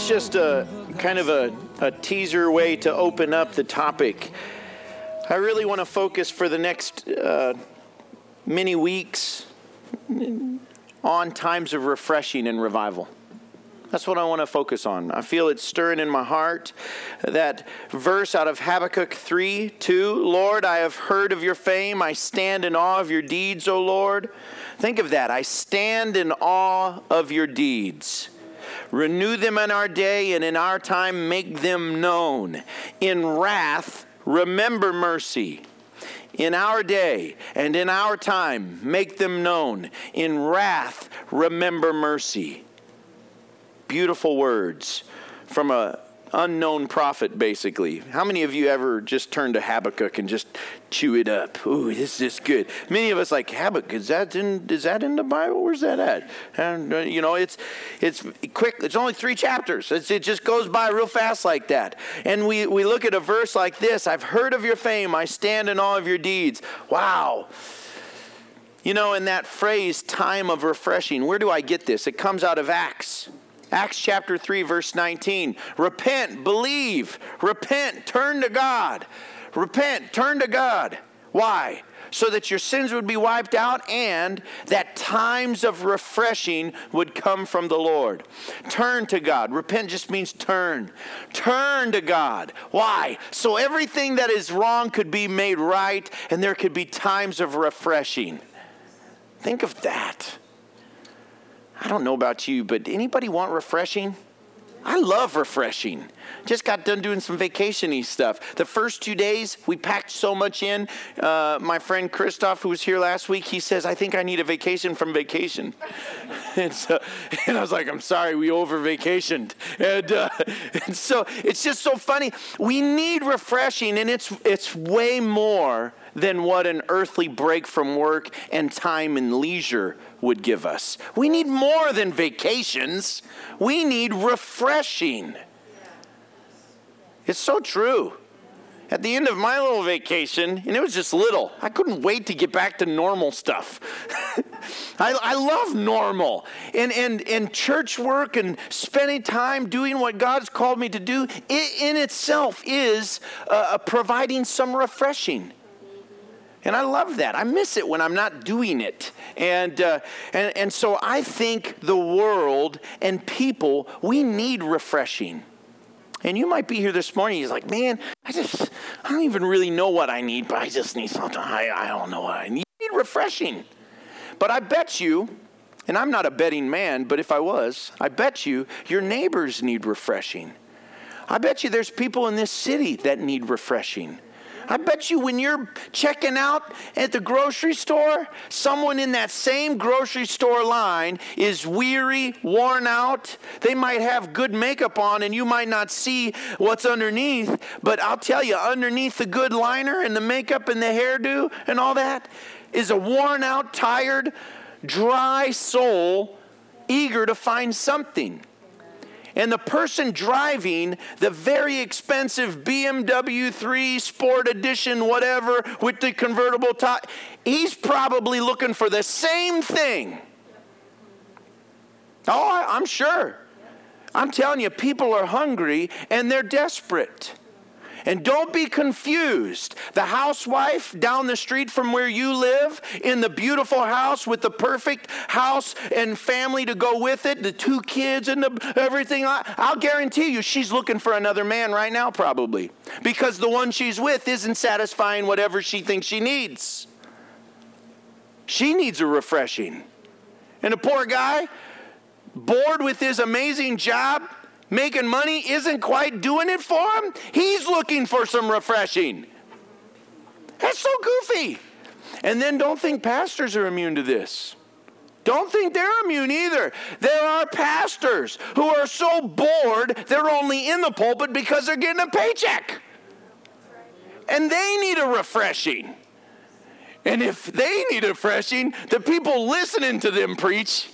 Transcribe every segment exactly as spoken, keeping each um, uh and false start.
just a kind of a, a teaser way to open up the topic. I really want to focus for the next uh, many weeks on times of refreshing and revival. That's what I want to focus on. I feel it stirring in my heart. That verse out of Habakkuk three two, Lord, I have heard of your fame. I stand in awe of your deeds, O Lord. Think of that. I stand in awe of your deeds. Renew them in our day, and in our time make them known. In wrath, remember mercy. In our day and in our time, make them known. In wrath, remember mercy. Beautiful words from a unknown prophet, basically. How many of you ever just turn to Habakkuk and just chew it up? Ooh, this is good. Many of us like, Habakkuk, is that in, is that in the Bible? Where's that at? And, uh, you know, it's it's quick. It's only three chapters. It's, it just goes by real fast like that. And we, we look at a verse like this. I've heard of your fame. I stand in awe of your deeds. Wow. You know, in that phrase, time of refreshing, where do I get this? It comes out of Acts. Acts chapter three, verse nineteen. Repent, believe, repent, turn to God. Repent, turn to God. Why? So that your sins would be wiped out and that times of refreshing would come from the Lord. Turn to God. Repent just means turn. Turn to God. Why? So everything that is wrong could be made right and there could be times of refreshing. Think of that. I don't know about you, but anybody want refreshing? I love refreshing. Just got done doing some vacation-y stuff. The first two days, we packed so much in. Uh, my friend Christoph, who was here last week, he says, I think I need a vacation from vacation. and, so, and I was like, I'm sorry, we over-vacationed. And, uh, and so it's just so funny. We need refreshing, and it's it's way more than what an earthly break from work and time and leisure would give us. We need more than vacations. We need refreshing. It's so true. At the end of my little vacation, and it was just little, I couldn't wait to get back to normal stuff. I, I love normal. And, and, and church work and spending time doing what God's called me to do, it in itself is uh, providing some refreshing. And I love that. I miss it when I'm not doing it. And, uh, and and so I think the world and people, we need refreshing. And you might be here this morning, he's like, man, I just, I don't even really know what I need, but I just need something. I, I don't know what I need. I need refreshing. But I bet you, and I'm not a betting man, but if I was, I bet you your neighbors need refreshing. I bet you there's people in this city that need refreshing. I bet you when you're checking out at the grocery store, someone in that same grocery store line is weary, worn out. They might have good makeup on and you might not see what's underneath. But I'll tell you, underneath the good liner and the makeup and the hairdo and all that is a worn out, tired, dry soul eager to find something. And the person driving the very expensive B M W three Sport Edition, whatever, with the convertible top, he's probably looking for the same thing. Oh, I, I'm sure. I'm telling you, people are hungry and they're desperate. And don't be confused. The housewife down the street from where you live, in the beautiful house with the perfect house and family to go with it, the two kids and the, everything, I'll guarantee you she's looking for another man right now probably. Because the one she's with isn't satisfying whatever she thinks she needs. She needs a refreshing. And the poor guy, bored with his amazing job, making money, isn't quite doing it for him. He's looking for some refreshing. That's so goofy. And then don't think pastors are immune to this. Don't think they're immune either. There are pastors who are so bored they're only in the pulpit because they're getting a paycheck. And they need a refreshing. And if they need a refreshing, the people listening to them preach,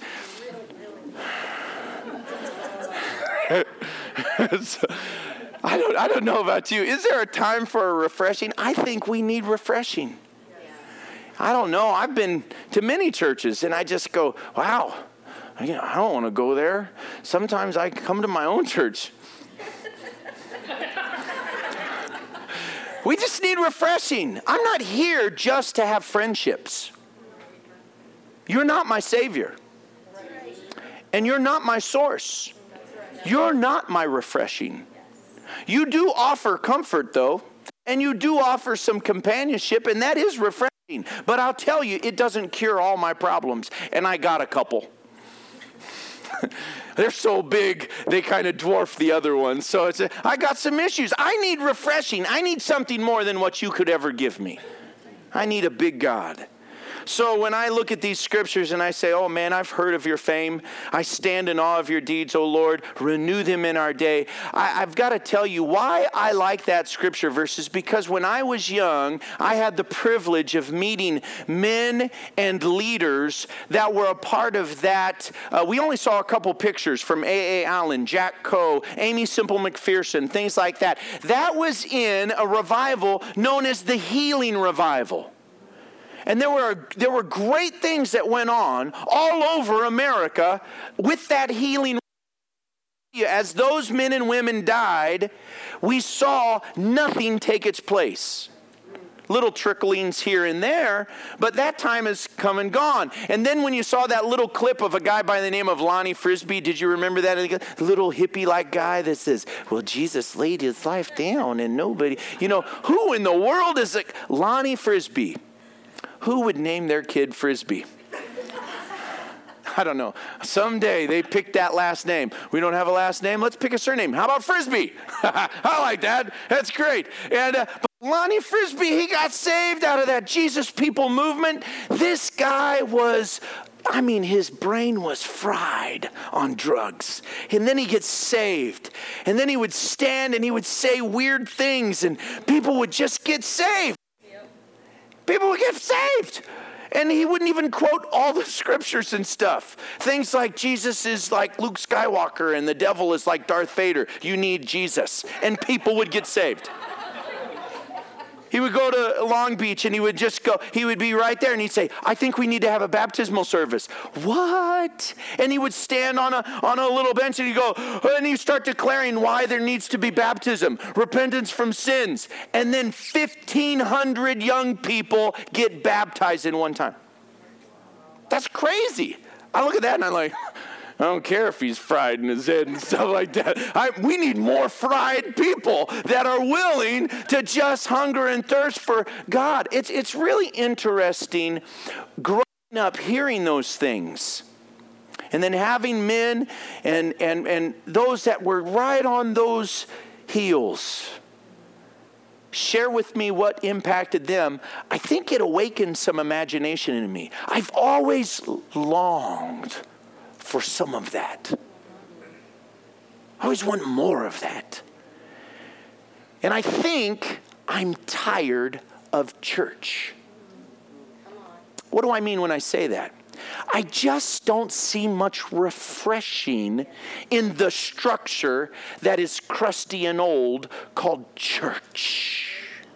so, I don't I don't know about you. Is there a time for a refreshing? I think we need refreshing. Yeah. I don't know. I've been to many churches and I just go, wow, I don't want to go there. Sometimes I come to my own church. We just need refreshing. I'm not here just to have friendships. You're not my Savior. And you're not my source. You're not my refreshing. You do offer comfort, though. And you do offer some companionship, and that is refreshing. But I'll tell you, it doesn't cure all my problems. And I got a couple. They're so big, they kind of dwarf the other ones. So it's a, I got some issues. I need refreshing. I need something more than what you could ever give me. I need a big God. So when I look at these scriptures and I say, oh man, I've heard of your fame. I stand in awe of your deeds, O Lord. Renew them in our day. I, I've got to tell you why I like that scripture verse is because when I was young, I had the privilege of meeting men and leaders that were a part of that. Uh, we only saw a couple pictures from A A Allen, Jack Coe, Amy Semple McPherson, things like that. That was in a revival known as the Healing Revival. And there were there were great things that went on all over America with that healing. As those men and women died, we saw nothing take its place. Little tricklings here and there, but that time has come and gone. And then when you saw that little clip of a guy by the name of Lonnie Frisbee, did you remember that? Little hippie-like guy that says, well, Jesus laid his life down and nobody, you know, who in the world is it? Lonnie Frisbee. Who would name their kid Frisbee? I don't know. Someday they pick that last name. We don't have a last name. Let's pick a surname. How about Frisbee? I like that. That's great. And uh, but Lonnie Frisbee, he got saved out of that Jesus People movement. This guy was, I mean, his brain was fried on drugs. And then he gets saved. And then he would stand and he would say weird things and people would just get saved. People would get saved. And he wouldn't even quote all the scriptures and stuff. Things like Jesus is like Luke Skywalker and the devil is like Darth Vader. You need Jesus. And people would get saved. He would go to Long Beach and he would just go, he would be right there and he'd say, I think we need to have a baptismal service. What? And he would stand on a on a little bench and he'd go, and he'd start declaring why there needs to be baptism, repentance from sins. And then fifteen hundred young people get baptized in one time. That's crazy. I look at that and I'm like, I don't care if he's fried in his head and stuff like that. I, we need more fried people that are willing to just hunger and thirst for God. It's it's really interesting growing up hearing those things. And then having men and, and, and those that were right on those heels share with me what impacted them. I think it awakened some imagination in me. I've always longed for some of that. I always want more of that. And I think I'm tired of church. What do I mean when I say that? I just don't see much refreshing in the structure that is crusty and old called church.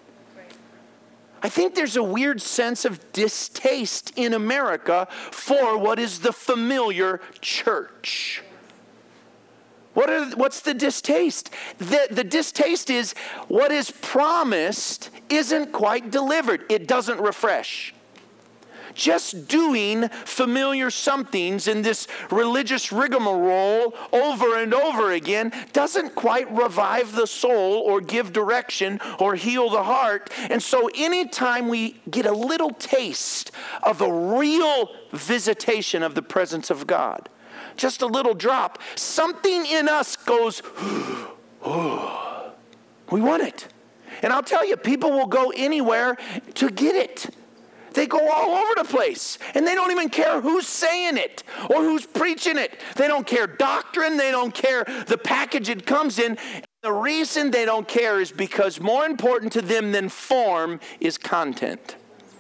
I think there's a weird sense of distaste in America for what is the familiar church. What are, what's the distaste? The, the distaste is what is promised isn't quite delivered. It doesn't refresh. Just doing familiar somethings in this religious rigmarole over and over again doesn't quite revive the soul or give direction or heal the heart. And so anytime we get a little taste of a real visitation of the presence of God, just a little drop, something in us goes, oh, we want it. And I'll tell you, people will go anywhere to get it. They go all over the place, and they don't even care who's saying it or who's preaching it. They don't care doctrine. They don't care the package it comes in. The reason they don't care is because more important to them than form is content.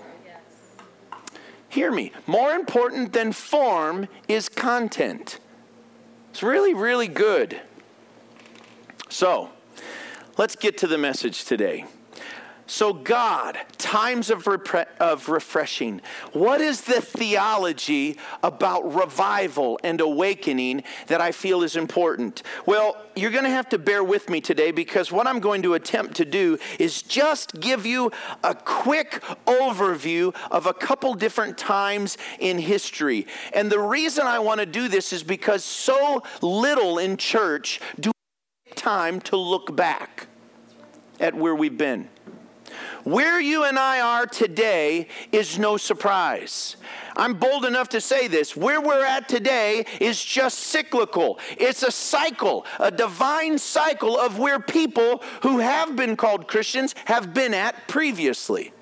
Hear me. More important than form is content. It's really, really good. So, let's get to the message today. So God, times of, repre- of refreshing. What is the theology about revival and awakening that I feel is important? Well, you're going to have to bear with me today, because what I'm going to attempt to do is just give you a quick overview of a couple different times in history. And the reason I want to do this is because so little in church do we take time to look back at where we've been. Where you and I are today is no surprise. I'm bold enough to say this. Where we're at today is just cyclical. It's a cycle, a divine cycle of where people who have been called Christians have been at previously.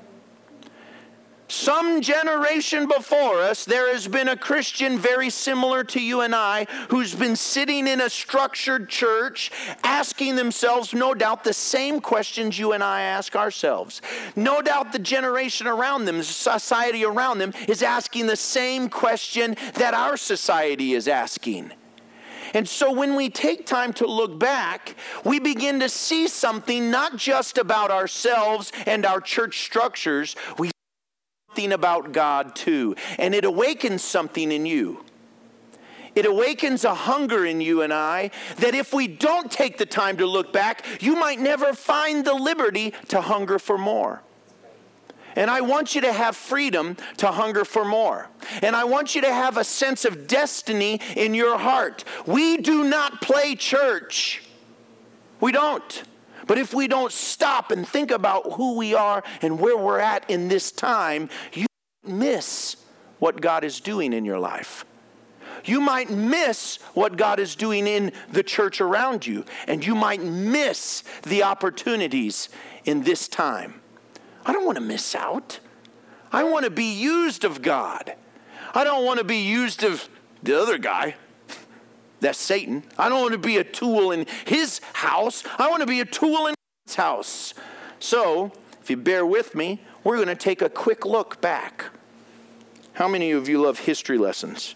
Some generation before us, there has been a Christian very similar to you and I who's been sitting in a structured church asking themselves, no doubt, the same questions you and I ask ourselves. No doubt the generation around them, the society around them, is asking the same question that our society is asking. And so when we take time to look back, we begin to see something not just about ourselves and our church structures. We something about God too, and it awakens something in you. It awakens a hunger in you and I that if we don't take the time to look back, you might never find the liberty to hunger for more. And I want you to have freedom to hunger for more. And I want you to have a sense of destiny in your heart. We do not play church. We don't. But if we don't stop and think about who we are and where we're at in this time, you miss what God is doing in your life. You might miss what God is doing in the church around you, and you might miss the opportunities in this time. I don't want to miss out. I want to be used of God. I don't want to be used of the other guy. That's Satan. I don't want to be a tool in his house. I want to be a tool in his house. So, if you bear with me, we're going to take a quick look back. How many of you love history lessons?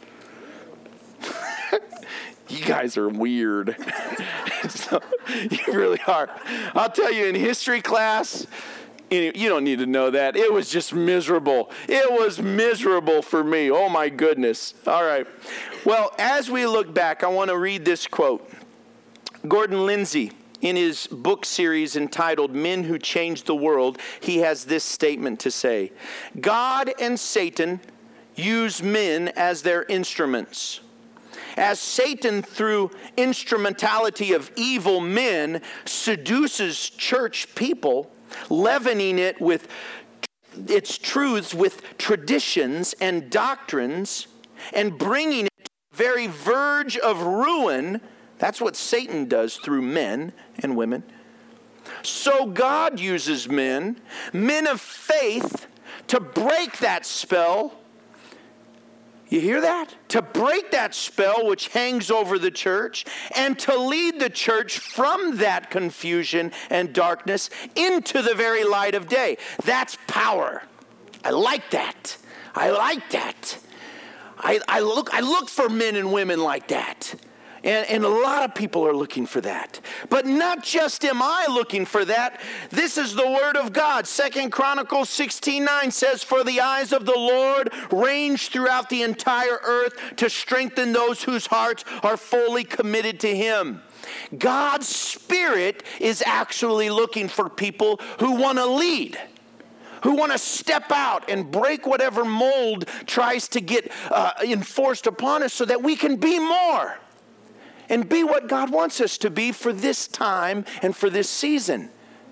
You guys are weird. So, you really are. I'll tell you, in history class, you don't need to know that. It was just miserable. It was miserable for me. Oh, my goodness. All right. Well, as we look back, I want to read this quote. Gordon Lindsay, in his book series entitled Men Who Changed the World, he has this statement to say: God and Satan use men as their instruments. As Satan, through instrumentality of evil men, seduces church people, leavening it with its truths with traditions and doctrines, and bringing it to the very verge of ruin. That's what Satan does through men and women. So God uses men, men of faith, to break that spell. You hear that? To break that spell which hangs over the church, and to lead the church from that confusion and darkness into the very light of day. That's power. I like that. I like that. I, I look I look for men and women like that. And, and a lot of people are looking for that. But not just am I looking for that. This is the word of God. Second Chronicles sixteen nine says, "For the eyes of the Lord range throughout the entire earth to strengthen those whose hearts are fully committed to him." God's Spirit is actually looking for people who want to lead, who want to step out and break whatever mold tries to get uh, enforced upon us so that we can be more. And be what God wants us to be for this time and for this season.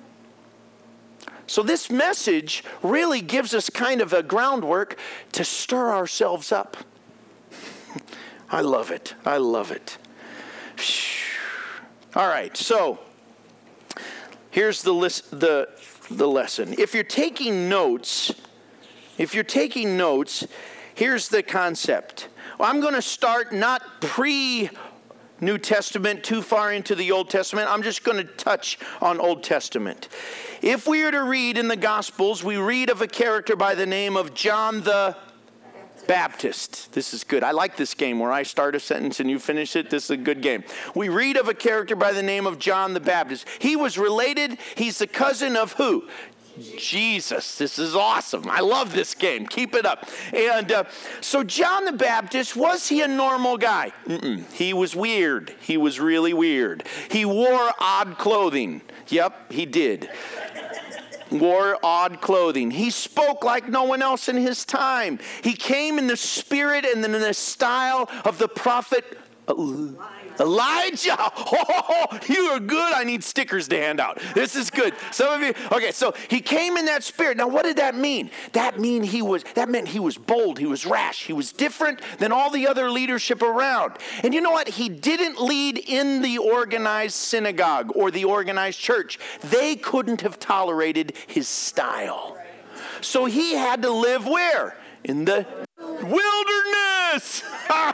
So this message really gives us kind of a groundwork to stir ourselves up. I love it. I love it. All right, so here's the list, the the lesson. If you're taking notes, if you're taking notes, here's the concept. Well, I'm going to start not pre New Testament, too far into the Old Testament. I'm just going to touch on Old Testament. If we are to read in the Gospels, we read of a character by the name of John the Baptist. This is good. I like this game where I start a sentence and you finish it. This is a good game. We read of a character by the name of John the Baptist. He was related. He's the cousin of who? Jesus. This is awesome. I love this game. Keep it up. And uh, so John the Baptist, was he a normal guy? Mm-mm. He was weird. He was really weird. He wore odd clothing. Yep, he did. Wore odd clothing. He spoke like no one else in his time. He came in the spirit and in the style of the prophet Elijah. Oh, you are good. I need stickers to hand out. This is good. Some of you, okay, so he came in that spirit. Now, what did that mean? That mean he was, that meant he was bold, he was rash, he was different than all the other leadership around. And you know what? He didn't lead in the organized synagogue or the organized church. They couldn't have tolerated his style. So he had to live where? In the wilderness.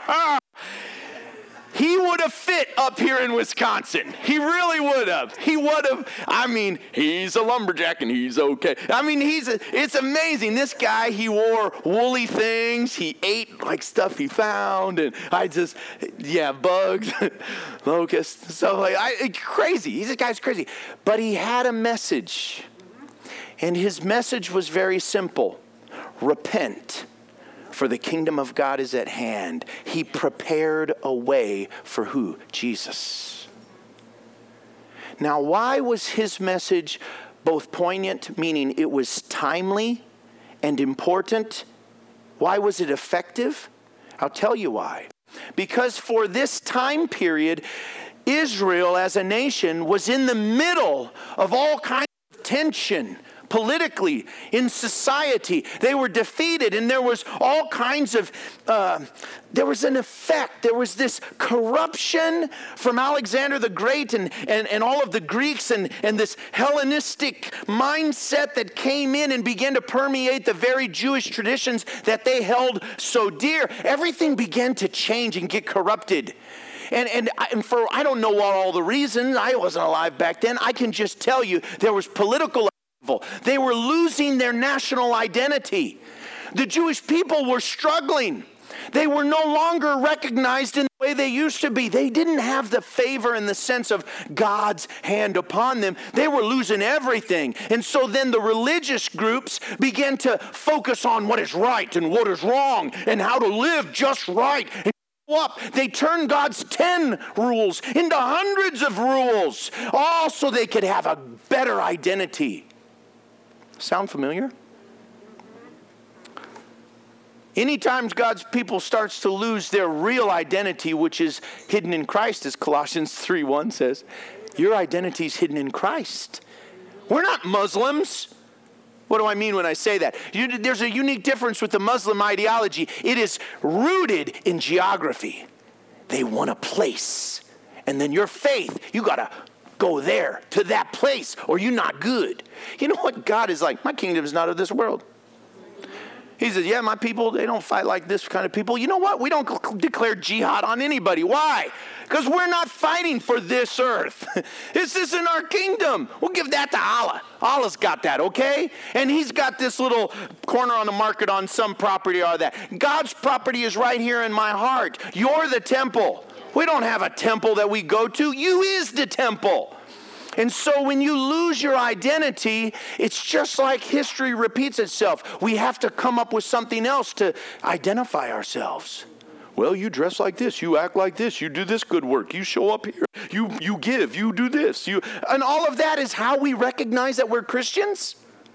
He would have fit up here in Wisconsin. He really would have. He would have. I mean, he's a lumberjack and he's okay. I mean, he's a, it's amazing. This guy, he wore woolly things. He ate like stuff he found. And I just, yeah, bugs, locusts, stuff like I, crazy. He's, this guy's crazy. But he had a message. And his message was very simple. Repent. For the kingdom of God is at hand. He prepared a way for who? Jesus. Now, why was his message both poignant, meaning it was timely and important? Why was it effective? I'll tell you why. Because for this time period, Israel as a nation was in the middle of all kinds of tension. Politically, in society, they were defeated, and there was all kinds of, uh, there was an effect. There was this corruption from Alexander the Great and, and, and all of the Greeks and, and this Hellenistic mindset that came in and began to permeate the very Jewish traditions that they held so dear. Everything began to change and get corrupted. And, and, and for, I don't know what all the reasons. I wasn't alive back then. I can just tell you there was political. They were losing their national identity. The Jewish people were struggling. They were no longer recognized in the way they used to be. They didn't have the favor in the sense of God's hand upon them. They were losing everything. And so then the religious groups began to focus on what is right and what is wrong and how to live just right. And up. They turned God's ten rules into hundreds of rules, all so they could have a better identity. Sound familiar? Anytime God's people starts to lose their real identity, which is hidden in Christ, as Colossians three one says, your identity is hidden in Christ. We're not Muslims. What do I mean when I say that? You, there's a unique difference with the Muslim ideology. It is rooted in geography. They want a place. And then your faith, you got to go there to that place or you're not good. You know what God is like? My kingdom is not of this world. He says, yeah, my people, they don't fight like this kind of people. You know what? We don't declare jihad on anybody. Why? Because we're not fighting for this earth. This isn't our kingdom. We'll give that to Allah. Allah's got that, okay? And he's got this little corner on the market on some property or that. God's property is right here in my heart. You're the temple. We don't have a temple that we go to. You is the temple. And so when you lose your identity, it's just like history repeats itself. We have to come up with something else to identify ourselves. Well, you dress like this, you act like this, you do this good work, you show up here, you, you give, you do this. You, and all of that is how we recognize that we're Christians.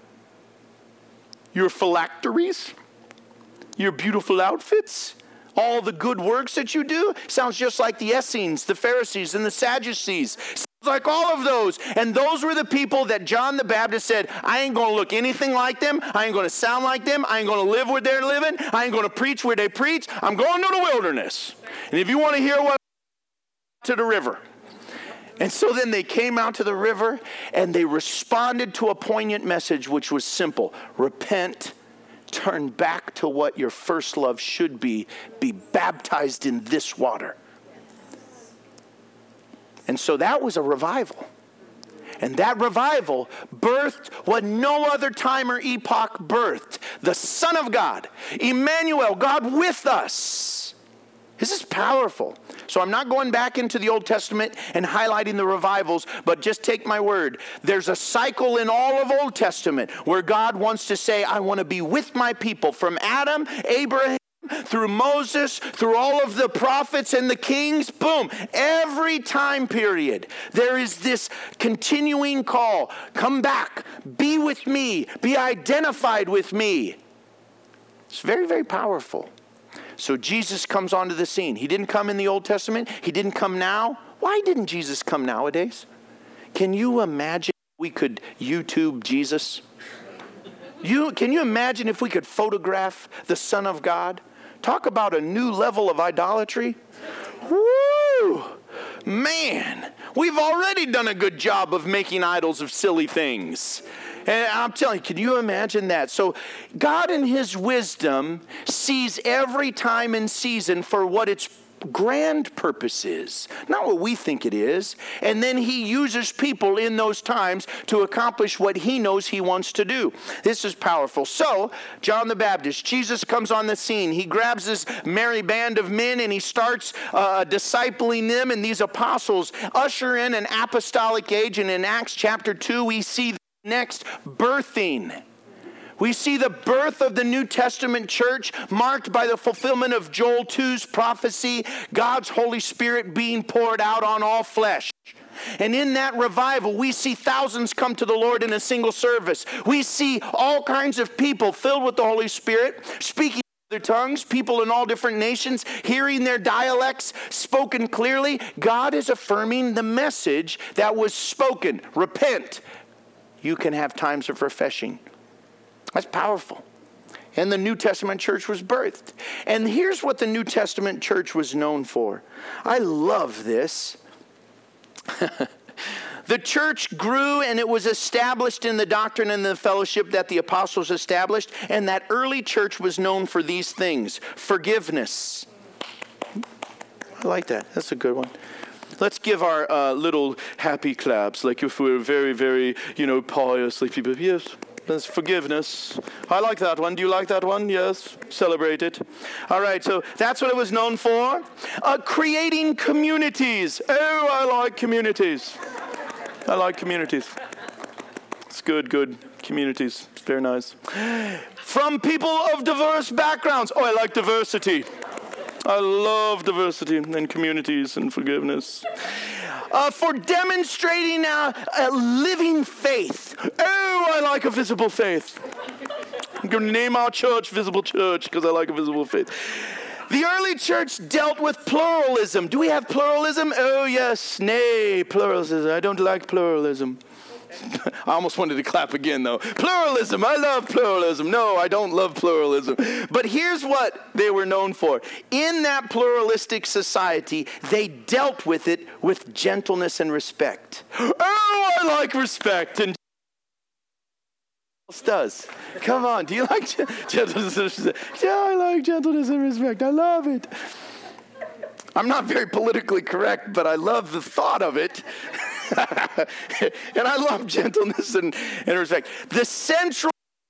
Your phylacteries, your beautiful outfits, all the good works that you do sounds just like the Essenes, the Pharisees, and the Sadducees. Sounds like all of those. And those were the people that John the Baptist said, I ain't going to look anything like them. I ain't going to sound like them. I ain't going to live where they're living. I ain't going to preach where they preach. I'm going to the wilderness. And if you want to hear what, to the river. And so then they came out to the river and they responded to a poignant message, which was simple. Repent. Turn back to what your first love should be. Be baptized in this water. And so that was a revival. And that revival birthed what no other time or epoch birthed. The Son of God, Emmanuel, God with us. This is powerful. So I'm not going back into the Old Testament and highlighting the revivals, but just take my word. There's a cycle in all of Old Testament where God wants to say, I want to be with my people. From Adam, Abraham, through Moses, through all of the prophets and the kings, boom. Every time period, there is this continuing call. Come back, be with me, be identified with me. It's very, very powerful. So Jesus comes onto the scene. He didn't come in the Old Testament. He didn't come now. Why didn't Jesus come nowadays? Can you imagine we could YouTube Jesus? You, can you imagine if we could photograph the Son of God? Talk about a new level of idolatry. Woo! Man, we've already done a good job of making idols of silly things. And I'm telling you, can you imagine that? So God in his wisdom sees every time and season for what its grand purpose is, not what we think it is. And then he uses people in those times to accomplish what he knows he wants to do. This is powerful. So John the Baptist, Jesus comes on the scene. He grabs this merry band of men and he starts uh, discipling them. And these apostles usher in an apostolic age. And in Acts chapter two, we see the next birthing. We see the birth of the New Testament church marked by the fulfillment of Joel two's prophecy, God's Holy Spirit being poured out on all flesh. And in that revival, we see thousands come to the Lord in a single service. We see all kinds of people filled with the Holy Spirit, speaking in other tongues, people in all different nations, hearing their dialects spoken clearly. God is affirming the message that was spoken. Repent. You can have times of refreshing. That's powerful. And the New Testament church was birthed. And here's what the New Testament church was known for. I love this. The church grew and it was established in the doctrine and the fellowship that the apostles established. And that early church was known for these things. Forgiveness. I like that. That's a good one. Let's give our uh, little happy claps, like if we're very, very, you know, pious, like people. Yes. There's forgiveness. I like that one. Do you like that one? Yes. Celebrate it. All right. So that's what it was known for. Uh, creating communities. Oh, I like communities. I like communities. It's good, good. Communities. It's very nice. From people of diverse backgrounds. Oh, I like diversity. I love diversity and communities and forgiveness. Uh, for demonstrating a, a living faith. Oh, I like a visible faith. I'm going to name our church Visible Church because I like a visible faith. The early church dealt with pluralism. Do we have pluralism? Oh, yes. Nay, pluralism. I don't like pluralism. I almost wanted to clap again, though. Pluralism. I love pluralism. No, I don't love pluralism. But here's what they were known for. In that pluralistic society, they dealt with it with gentleness and respect. Oh, I like respect. And else does. Come on. Do you like gentleness and respect? Yeah, I like gentleness and respect. I love it. I'm not very politically correct, but I love the thought of it. And I love gentleness and, and respect. The central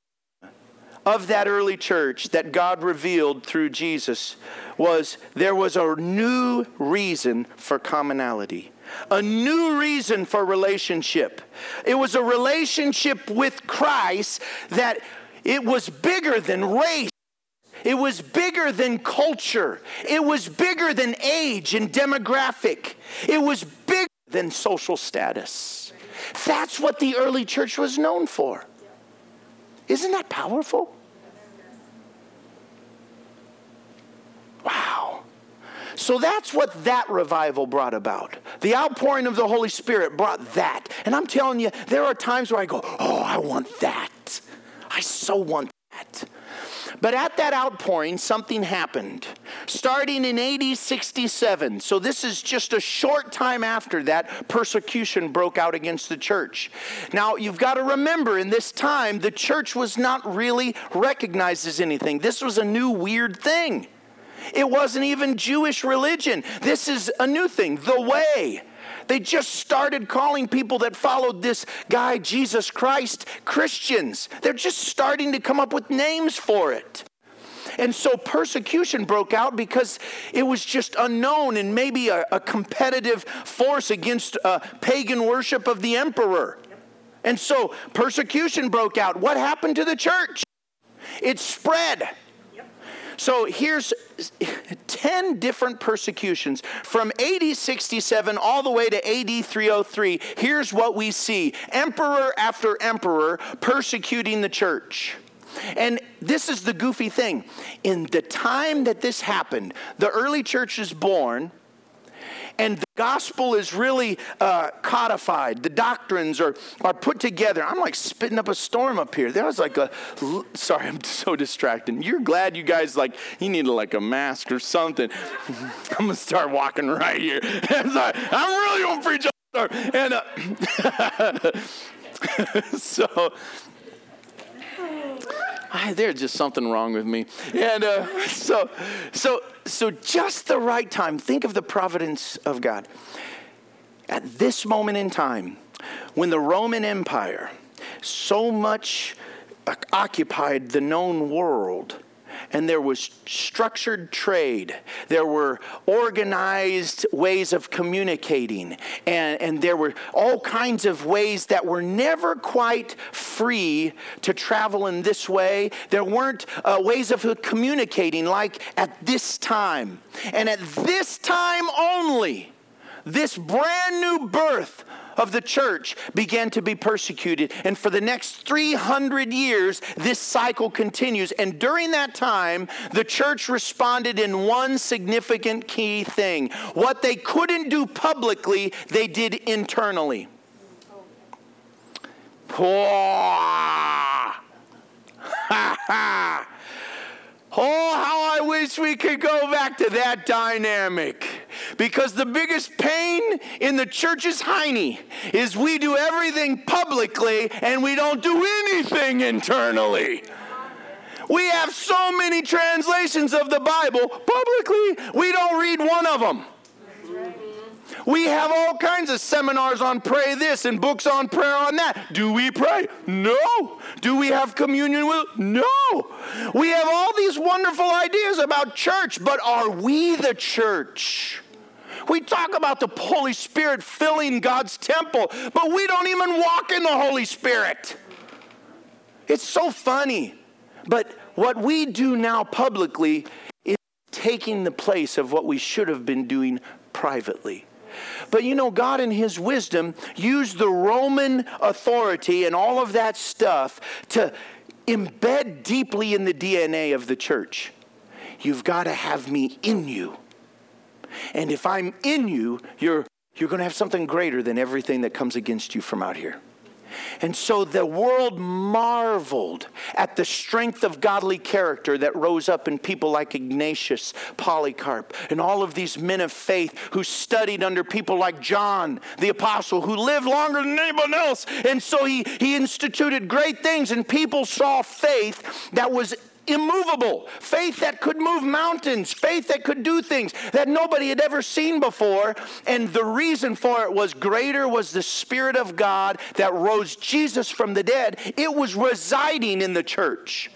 of that early church that God revealed through Jesus was there was a new reason for commonality. A new reason for relationship. It was a relationship with Christ that it was bigger than race. It was bigger than culture. It was bigger than age and demographic. It was bigger than social status. That's what the early church was known for. Isn't that powerful? Wow. So that's what that revival brought about. The outpouring of the Holy Spirit brought that. And I'm telling you, there are times where I go, oh, I want that. I so want that. But at that outpouring, something happened. Starting in A D sixty-seven, so this is just a short time after that, persecution broke out against the church. Now, you've got to remember, in this time, the church was not really recognized as anything. This was a new weird thing. It wasn't even Jewish religion. This is a new thing, the way. They just started calling people that followed this guy, Jesus Christ, Christians. They're just starting to come up with names for it. And so persecution broke out because it was just unknown and maybe a, a competitive force against uh, pagan worship of the emperor. And so persecution broke out. What happened to the church? It spread. So here's ten different persecutions from A D sixty-seven all the way to A D three oh three. Here's what we see. Emperor after emperor persecuting the church. And this is the goofy thing. In the time that this happened, the early church is born, and the gospel is really uh, codified. The doctrines are, are put together. I'm like spitting up a storm up here. There was like a, sorry, I'm so distracted. You're glad you guys like, you need like a mask or something. I'm going to start walking right here. Sorry, I'm really going to preach on the storm. And uh, so, I, there's just something wrong with me. And uh, so, so, so just the right time. Think of the providence of God. At this moment in time, when the Roman Empire so much occupied the known world, and there was structured trade, there were organized ways of communicating, and, and there were all kinds of ways that were never quite free to travel in this way. There weren't uh, ways of communicating like at this time. And at this time only, this brand new birth of the church began to be persecuted. And for the next three hundred years, this cycle continues. And during that time, the church responded in one significant key thing. What they couldn't do publicly, they did internally. Oh, oh, how I wish we could go back to that dynamic. Because the biggest pain in the church's hiney is we do everything publicly and we don't do anything internally. We have so many translations of the Bible publicly, we don't read one of them. We have all kinds of seminars on pray this and books on prayer on that. Do we pray? No. Do we have communion with? No. We have all these wonderful ideas about church, but are we the church? We talk about the Holy Spirit filling God's temple, but we don't even walk in the Holy Spirit. It's so funny. But what we do now publicly is taking the place of what we should have been doing privately. But you know, God in His wisdom used the Roman authority and all of that stuff to embed deeply in the D N A of the church. You've got to have me in you. And if I'm in you, you're, you're going to have something greater than everything that comes against you from out here. And so the world marveled at the strength of godly character that rose up in people like Ignatius, Polycarp, and all of these men of faith who studied under people like John the Apostle, who lived longer than anyone else. And so he, he instituted great things, and people saw faith that was immovable, faith that could move mountains, faith that could do things that nobody had ever seen before. And the reason for it was greater was the Spirit of God that rose Jesus from the dead. It was residing in the church.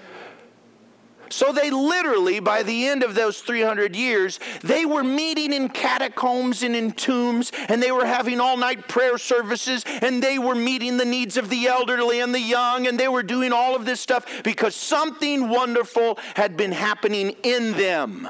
So they literally, by the end of those three hundred years, they were meeting in catacombs and in tombs, and they were having all-night prayer services, and they were meeting the needs of the elderly and the young, and they were doing all of this stuff because something wonderful had been happening in them.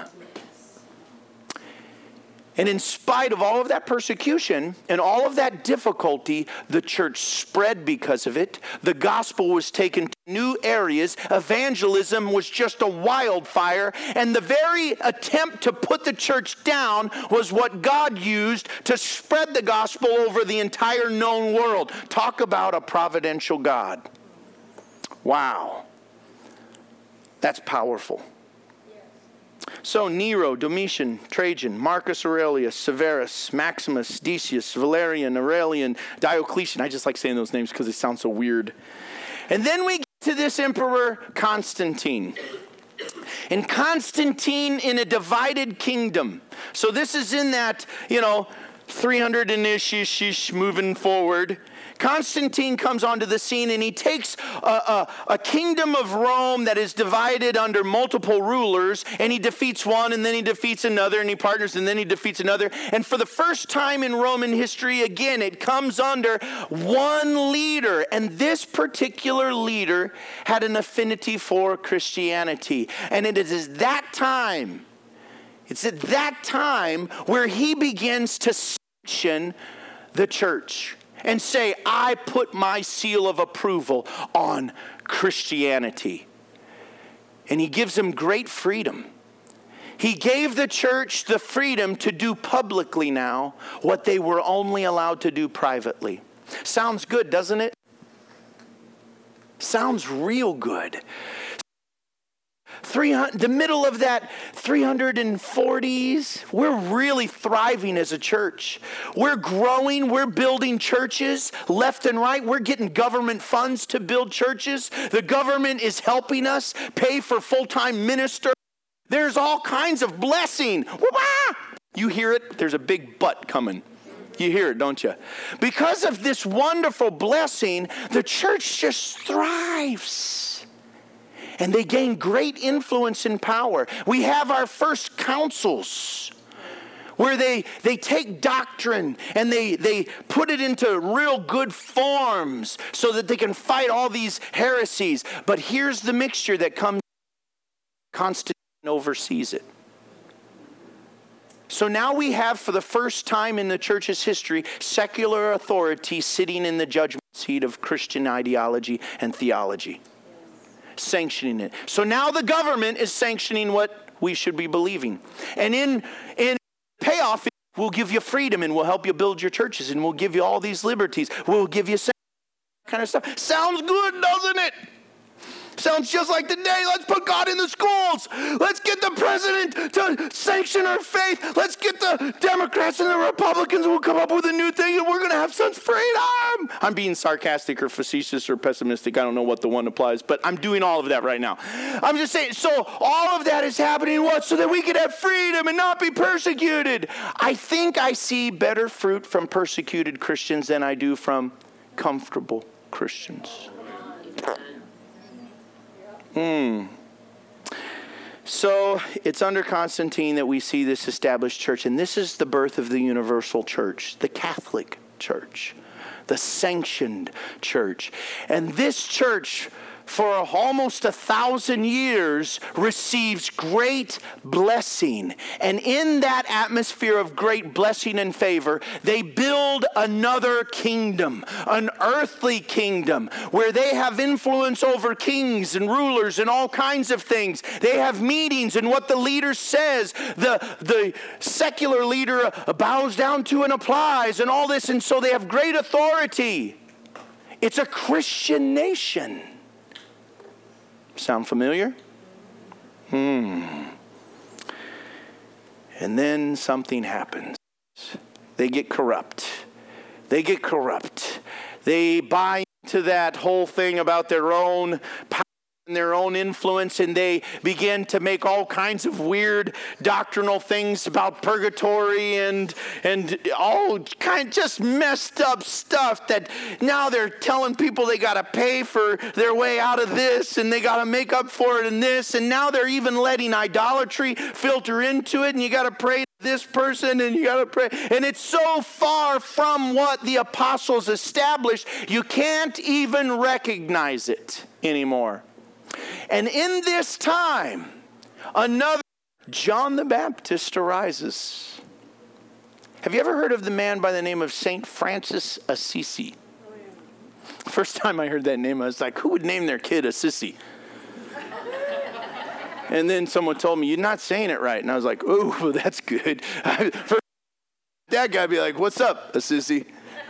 And in spite of all of that persecution and all of that difficulty, the church spread because of it. The gospel was taken to new areas. Evangelism was just a wildfire. And the very attempt to put the church down was what God used to spread the gospel over the entire known world. Talk about a providential God. Wow. That's powerful. So Nero, Domitian, Trajan, Marcus Aurelius, Severus, Maximus, Decius, Valerian, Aurelian, Diocletian. I just like saying those names because they sound so weird. And then we get to this emperor, Constantine. And Constantine in a divided kingdom. So this is in that, you know, three hundred and ish, ish, ish, moving forward, Constantine comes onto the scene, and he takes a, a, a kingdom of Rome that is divided under multiple rulers, and he defeats one, and then he defeats another, and he partners, and then he defeats another. And for the first time in Roman history, again, it comes under one leader. And this particular leader had an affinity for Christianity. And it is that time, it's at that time where he begins to sanction the church and say, I put my seal of approval on Christianity. And he gives them great freedom. He gave the church the freedom to do publicly now what they were only allowed to do privately. Sounds good, doesn't it? Sounds real good. three hundred, the middle of that three hundred forties, we're really thriving as a church. We're growing, we're building churches left and right. We're getting government funds to build churches. The government is helping us pay for full-time ministers. There's all kinds of blessing. You hear it? There's a big but coming. You hear it, don't you? Because of this wonderful blessing, the church just thrives. And they gain great influence and power. We have our first councils where they, they take doctrine and they, they put it into real good forms so that they can fight all these heresies. But here's the mixture that comes. Constantine oversees it. So now we have, for the first time in the church's history, secular authority sitting in the judgment seat of Christian ideology and theology, sanctioning it. So now the government is sanctioning what we should be believing. And in, in payoff, we'll give you freedom, and we'll help you build your churches, and we'll give you all these liberties. We'll give you kind of stuff. Sounds good, doesn't it? Sounds just like today. Let's put God in the schools. Let's get the president to sanction our faith. Let's get the Democrats and the Republicans who will come up with a new thing, and we're going to have such freedom. I'm being sarcastic or facetious or pessimistic. I don't know what the one applies, but I'm doing all of that right now. I'm just saying, so all of that is happening, what? So that we can have freedom and not be persecuted. I think I see better fruit from persecuted Christians than I do from comfortable Christians. Hmm. So it's under Constantine that we see this established church. And this is the birth of the universal church, the Catholic church, the sanctioned church. And this church, for almost a thousand years, receives great blessing. And in that atmosphere of great blessing and favor, they build another kingdom, an earthly kingdom, where they have influence over kings and rulers and all kinds of things. They have meetings, and what the leader says, the, the secular leader bows down to and applies, and all this. And so they have great authority. It's a Christian nation. Sound familiar? Hmm. And then something happens. They get corrupt. They get corrupt. They buy into that whole thing about their own power and their own influence, and they begin to make all kinds of weird doctrinal things about purgatory and and all kind of just messed up stuff that now they're telling people they got to pay for their way out of this, and they got to make up for it in this, and now they're even letting idolatry filter into it, and you got to pray to this person, and you got to pray, and it's so far from what the apostles established, you can't even recognize it anymore. And in this time, another John the Baptist arises. Have you ever heard of the man by the name of Saint Francis Assisi? First time I heard that name, I was like, who would name their kid Assisi? And then someone told me, you're not saying it right. And I was like, ooh, that's good. First, that guy be like, what's up, Assisi?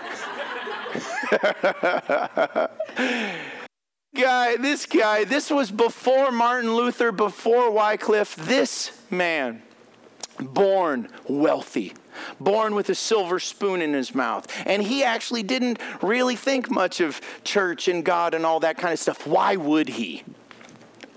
Guy, this guy, this was before Martin Luther, before Wycliffe. This man, born wealthy, born with a silver spoon in his mouth. And he actually didn't really think much of church and God and all that kind of stuff. Why would he?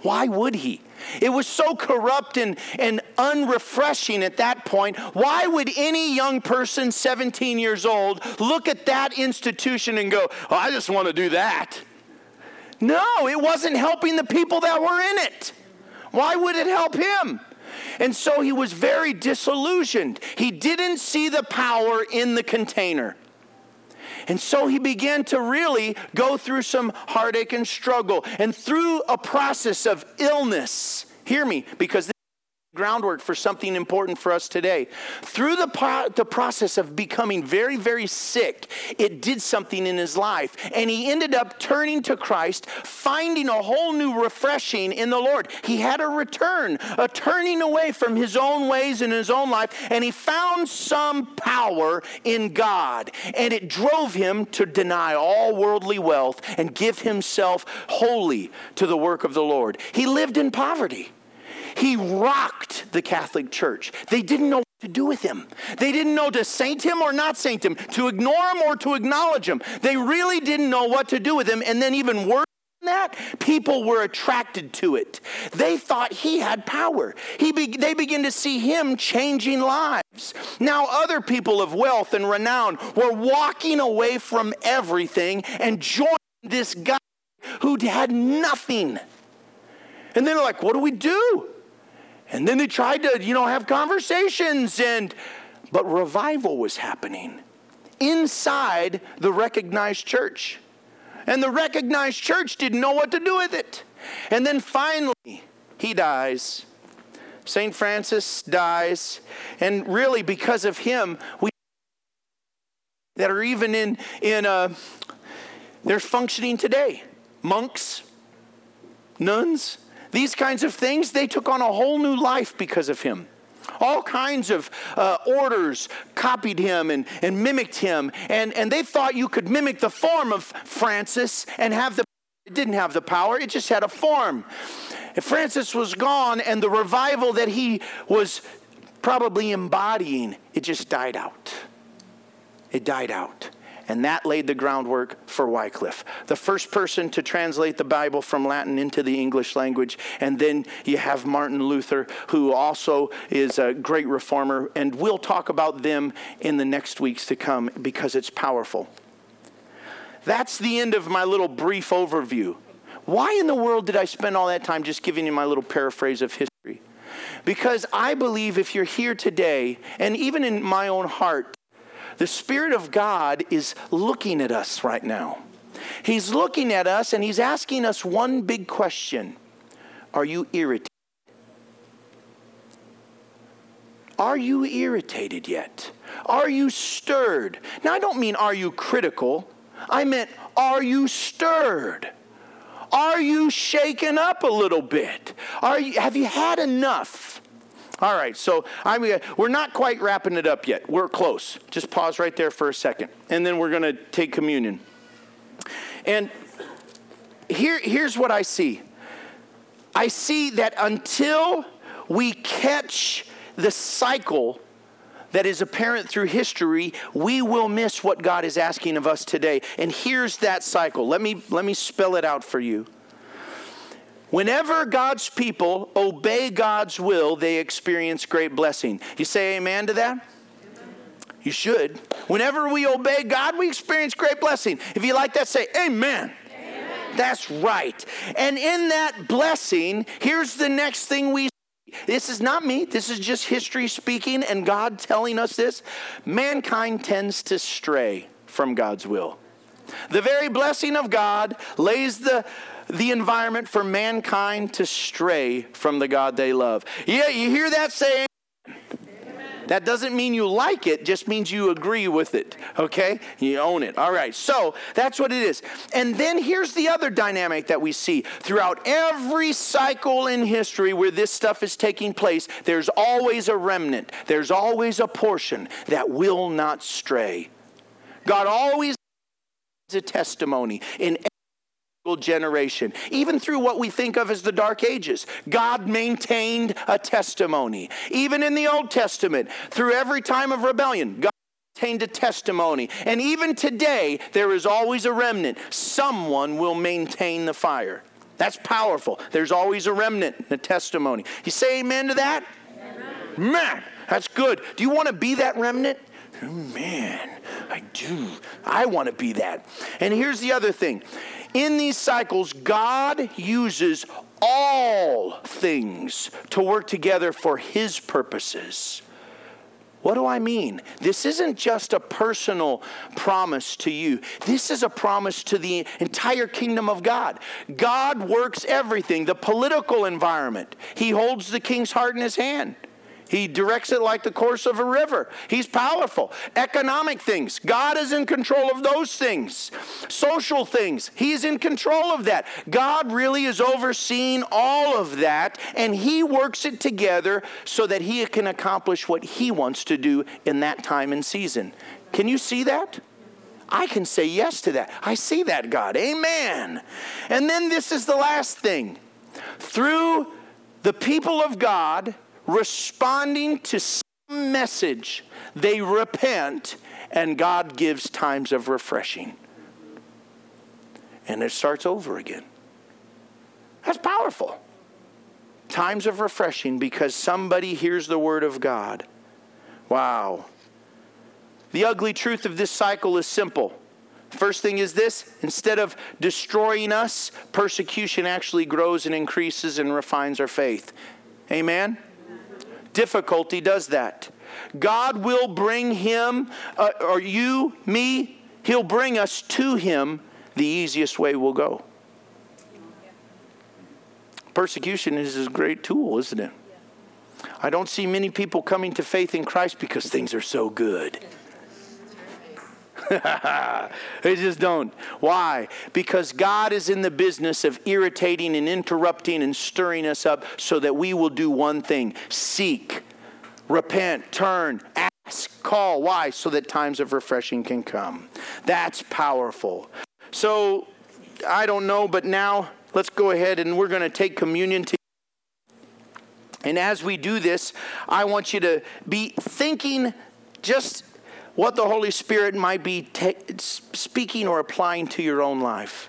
Why would he? It was so corrupt and, and unrefreshing at that point. Why would any young person, seventeen years old, look at that institution and go, oh, I just want to do that? No, it wasn't helping the people that were in it. Why would it help him? And so he was very disillusioned. He didn't see the power in the container. And so he began to really go through some heartache and struggle. And through a process of illness, hear me, because this is groundwork for something important for us today. Through the, pro- the process of becoming very, very sick, it did something in his life. And he ended up turning to Christ, finding a whole new refreshing in the Lord. He had a return, a turning away from his own ways in his own life, and he found some power in God. And it drove him to deny all worldly wealth and give himself wholly to the work of the Lord. He lived in poverty. He rocked the Catholic Church. They didn't know what to do with him. They didn't know to saint him or not saint him, to ignore him or to acknowledge him. They really didn't know what to do with him. And then even worse than that, people were attracted to it. They thought he had power. He be- they began to see him changing lives. Now other people of wealth and renown were walking away from everything and joining this guy who had nothing. And then they're like, what do we do? And then they tried to, you know, have conversations, and but revival was happening inside the recognized church. And the recognized church didn't know what to do with it. And then finally, he dies. Saint Francis dies. And really, because of him, we that are even in, in uh, they're functioning today. Monks, nuns, these kinds of things, they took on a whole new life because of him. All kinds of uh, orders copied him and, and mimicked him. And, and they thought you could mimic the form of Francis and have the, it didn't have the power, it just had a form. If Francis was gone, and the revival that he was probably embodying, it just died out. It died out. And that laid the groundwork for Wycliffe, the first person to translate the Bible from Latin into the English language. And then you have Martin Luther, who also is a great reformer. And we'll talk about them in the next weeks to come because it's powerful. That's the end of my little brief overview. Why in the world did I spend all that time just giving you my little paraphrase of history? Because I believe if you're here today, and even in my own heart, the Spirit of God is looking at us right now. He's looking at us and he's asking us one big question. Are you irritated? Are you irritated yet? Are you stirred? Now, I don't mean are you critical. I meant are you stirred? Are you shaken up a little bit? Are you, have you had enough? All right, so I'm, we're not quite wrapping it up yet. We're close. Just pause right there for a second. And then we're going to take communion. And here, here's what I see. I see that until we catch the cycle that is apparent through history, we will miss what God is asking of us today. And here's that cycle. Let me, let me spell it out for you. Whenever God's people obey God's will, they experience great blessing. You say amen to that? You should. Whenever we obey God, we experience great blessing. If you like that, say amen. Amen. That's right. And in that blessing, here's the next thing we see. This is not me. This is just history speaking and God telling us this. Mankind tends to stray from God's will. The very blessing of God lays the the environment for mankind to stray from the God they love. Yeah, you hear that saying? Amen. That doesn't mean you like it, just means you agree with it, okay? You own it. All right, so that's what it is. And then here's the other dynamic that we see. Throughout every cycle in history where this stuff is taking place, there's always a remnant. There's always a portion that will not stray. God always has a testimony in generation. Even through what we think of as the Dark Ages, God maintained a testimony. Even in the Old Testament, through every time of rebellion, God maintained a testimony. And even today, there is always a remnant. Someone will maintain the fire. That's powerful. There's always a remnant, a testimony. You say amen to that? Amen. Man, that's good. Do you want to be that remnant? Oh, man, I do. I want to be that. And here's the other thing. In these cycles, God uses all things to work together for his purposes. What do I mean? This isn't just a personal promise to you. This is a promise to the entire kingdom of God. God works everything. The political environment. He holds the king's heart in his hand. He directs it like the course of a river. He's powerful. Economic things. God is in control of those things. Social things. He's in control of that. God really is overseeing all of that, and he works it together so that he can accomplish what he wants to do in that time and season. Can you see that? I can say yes to that. I see that, God. Amen. And then this is the last thing. Through the people of God responding to some message, they repent, and God gives times of refreshing. And it starts over again. That's powerful. Times of refreshing because somebody hears the word of God. Wow. The ugly truth of this cycle is simple. First thing is this: instead of destroying us, persecution actually grows and increases and refines our faith. Amen? Difficulty does that. God will bring him, uh, or you, me, he'll bring us to him the easiest way we'll go. Persecution is a great tool, isn't it? I don't see many people coming to faith in Christ because things are so good. They just don't. Why? Because God is in the business of irritating and interrupting and stirring us up so that we will do one thing: seek, repent, turn, ask, call. Why? So that times of refreshing can come. That's powerful. So, I don't know, but now let's go ahead and we're going to take communion together. And as we do this, I want you to be thinking just what the Holy Spirit might be te- speaking or applying to your own life.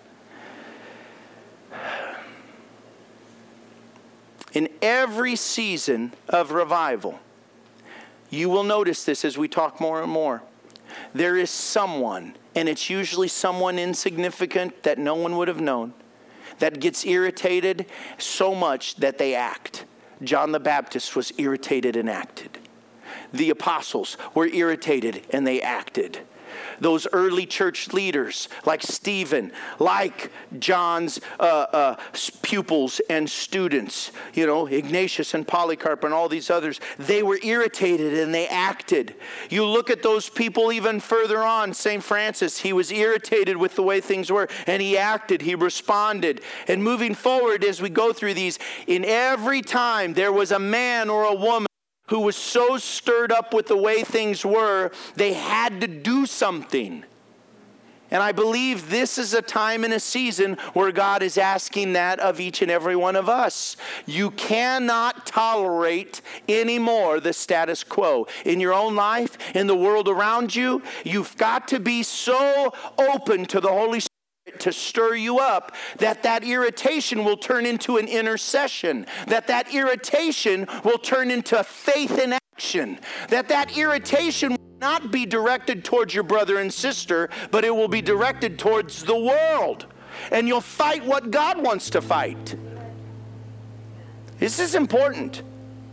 In every season of revival, you will notice this as we talk more and more. There is someone, and it's usually someone insignificant that no one would have known, that gets irritated so much that they act. John the Baptist was irritated and acted. The apostles were irritated and they acted. Those early church leaders like Stephen, like John's uh, uh, pupils and students, you know, Ignatius and Polycarp and all these others, they were irritated and they acted. You look at those people even further on, Saint Francis, he was irritated with the way things were and he acted, he responded. And moving forward as we go through these, in every time there was a man or a woman who was so stirred up with the way things were, they had to do something. And I believe this is a time and a season where God is asking that of each and every one of us. You cannot tolerate anymore the status quo. In your own life, in the world around you, you've got to be so open to the Holy Spirit to stir you up, that that irritation will turn into an intercession, that that irritation will turn into faith in action, that that irritation will not be directed towards your brother and sister, but it will be directed towards the world, and you'll fight what God wants to fight. This is important.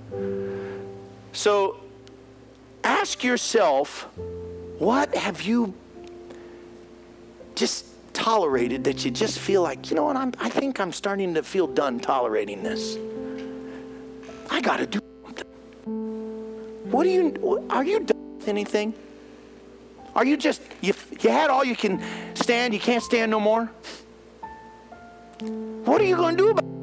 So ask yourself, what have you just tolerated that you just feel like, you know what, I'm, I think I'm starting to feel done tolerating this. I got to do something. What are you, are you done with anything? Are you just, you, you had all you can stand, you can't stand no more? What are you going to do about it?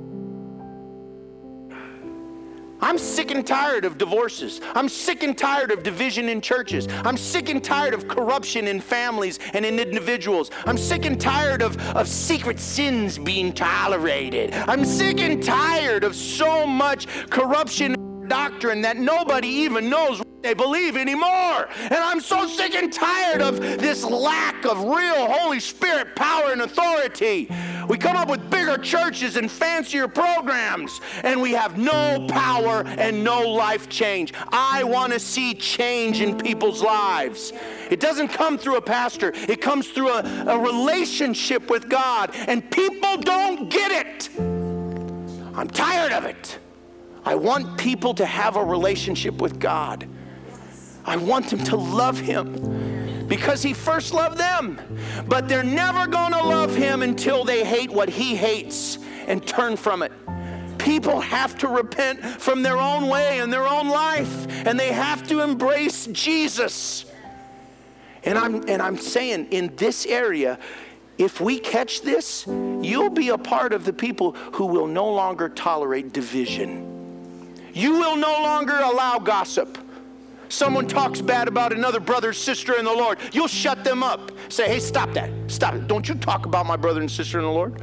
I'm sick and tired of divorces. I'm sick and tired of division in churches. I'm sick and tired of corruption in families and in individuals. I'm sick and tired of, of secret sins being tolerated. I'm sick and tired of so much corruption in doctrine that nobody even knows what they believe anymore. And I'm so sick and tired of this lack of real Holy Spirit power and authority. We come up with bigger churches and fancier programs, and we have no power and no life change. I want to see change in people's lives. It doesn't come through a pastor. It comes through a, a relationship with God, and people don't get it. I'm tired of it. I want people to have a relationship with God. I want them to love Him because He first loved them. But they're never going to love Him until they hate what He hates and turn from it. People have to repent from their own way and their own life, and they have to embrace Jesus. And I'm, and I'm saying in this area, if we catch this, you'll be a part of the people who will no longer tolerate division. You will no longer allow gossip. Someone talks bad about another brother or sister in the Lord. You'll shut them up. Say, hey, stop that. Stop it. Don't you talk about my brother and sister in the Lord.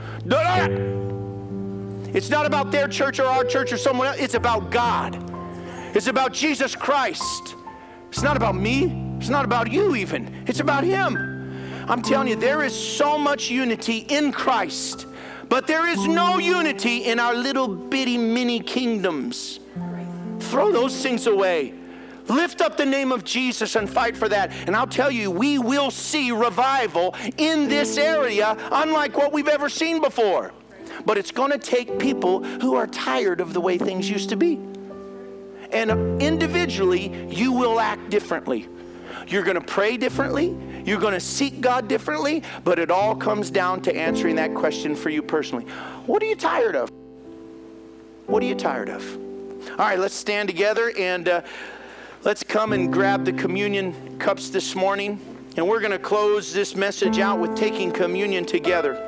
It's not about their church or our church or someone else. It's about God. It's about Jesus Christ. It's not about me. It's not about you even. It's about Him. I'm telling you, there is so much unity in Christ, but there is no unity in our little bitty mini kingdoms. Throw those things away. Lift up the name of Jesus and fight for that. And I'll tell you, we will see revival in this area unlike what we've ever seen before. But it's going to take people who are tired of the way things used to be. And individually, you will act differently. You're going to pray differently. You're going to seek God differently. But it all comes down to answering that question for you personally. What are you tired of? What are you tired of? All right, let's stand together and uh, let's come and grab the communion cups this morning. And we're going to close this message out with taking communion together.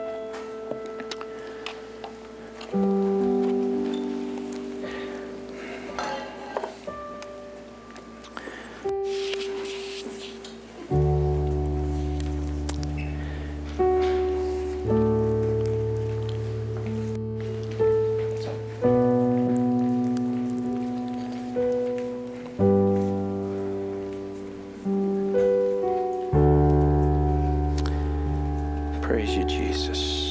Praise you, Jesus.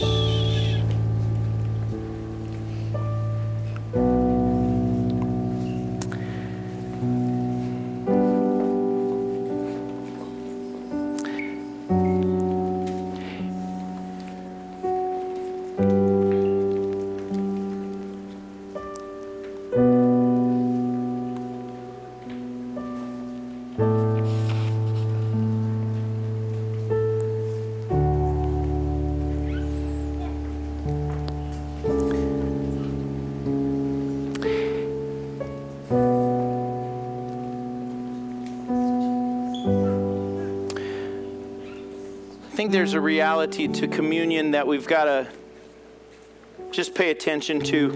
I think there's a reality to communion that we've got to just pay attention to.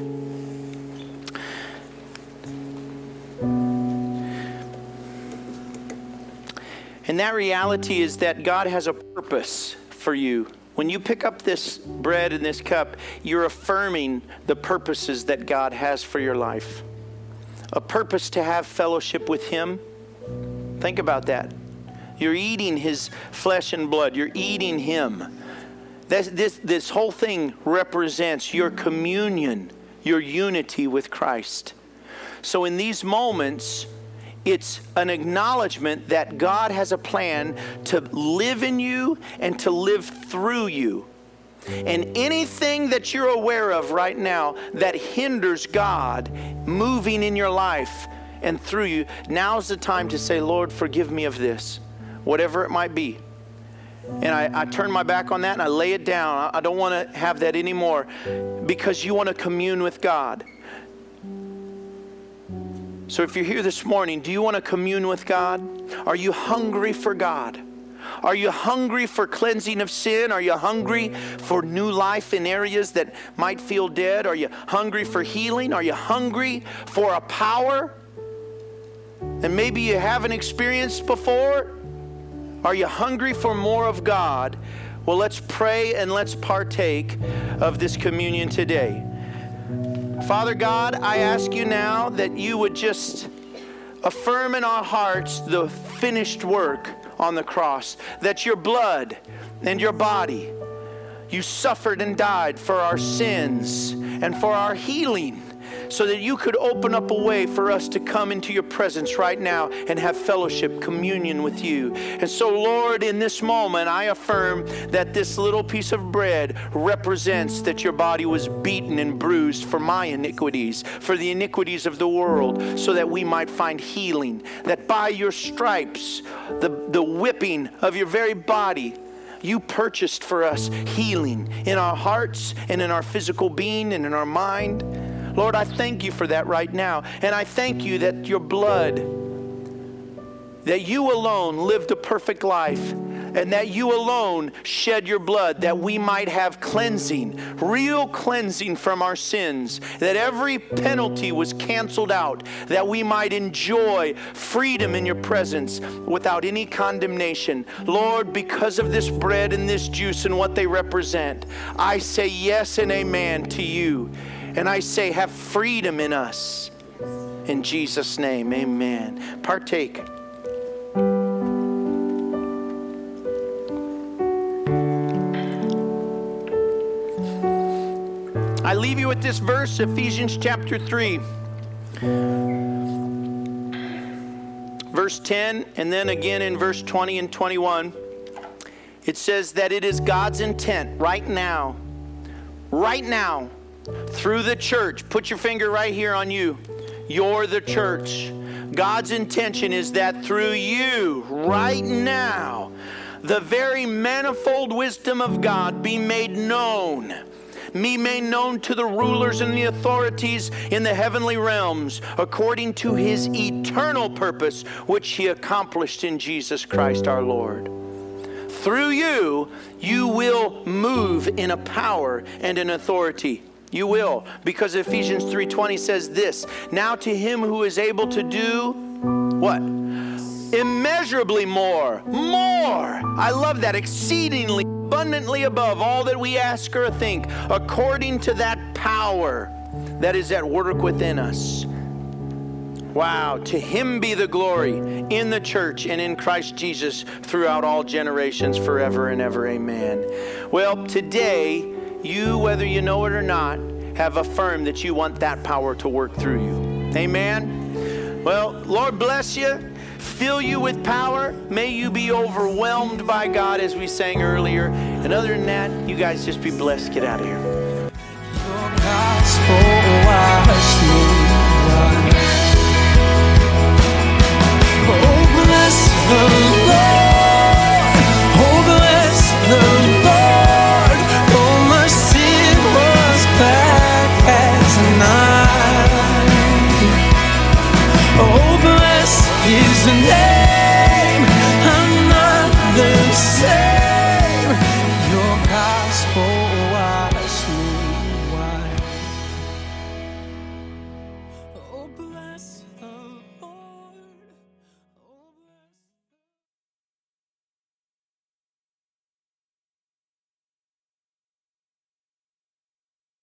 And that reality is that God has a purpose for you. When you pick up this bread and this cup, you're affirming the purposes that God has for your life. A purpose to have fellowship with Him. Think about that. You're eating His flesh and blood. You're eating Him. This, this, this whole thing represents your communion, your unity with Christ. So in these moments, it's an acknowledgement that God has a plan to live in you and to live through you. And anything that you're aware of right now that hinders God moving in your life and through you, now's the time to say, Lord, forgive me of this. Whatever it might be. And I, I turn my back on that and I lay it down. I, I don't want to have that anymore because you want to commune with God. So if you're here this morning, do you want to commune with God? Are you hungry for God? Are you hungry for cleansing of sin? Are you hungry for new life in areas that might feel dead? Are you hungry for healing? Are you hungry for a power that maybe you haven't experienced before? Are you hungry for more of God? Well, let's pray and let's partake of this communion today. Father God, I ask you now that you would just affirm in our hearts the finished work on the cross, that your blood and your body, you suffered and died for our sins and for our healing, so that you could open up a way for us to come into your presence right now and have fellowship, communion with you. And so, Lord, in this moment, I affirm that this little piece of bread represents that your body was beaten and bruised for my iniquities, for the iniquities of the world, so that we might find healing. That by your stripes, the, the whipping of your very body, you purchased for us healing in our hearts and in our physical being and in our mind. Lord, I thank you for that right now. And I thank you that your blood, that you alone lived a perfect life, and that you alone shed your blood that we might have cleansing, real cleansing from our sins, that every penalty was canceled out, that we might enjoy freedom in your presence without any condemnation. Lord, because of this bread and this juice and what they represent, I say yes and amen to you. And I say, have freedom in us. In Jesus' name, amen. Partake. I leave you with this verse, Ephesians chapter three. Verse ten, and then again in verse twenty and twenty-one. It says that it is God's intent right now, right now, through the church. Put your finger right here on you. You're the church. God's intention is that through you, right now, the very manifold wisdom of God be made known. Be made known to the rulers and the authorities in the heavenly realms, according to his eternal purpose, which he accomplished in Jesus Christ our Lord. Through you, you will move in a power and an authority. You will, because Ephesians three twenty says this, now to him who is able to do what? Immeasurably more, more. I love that. Exceedingly, abundantly above all that we ask or think, according to that power that is at work within us. Wow, to him be the glory in the church and in Christ Jesus throughout all generations, forever and ever. Amen. Well, today, you, whether you know it or not, have affirmed that you want that power to work through you. Amen. Well, Lord bless you. Fill you with power. May you be overwhelmed by God, as we sang earlier. And other than that, you guys just be blessed. Get out of here. Your gospel washed me white. Oh, bless the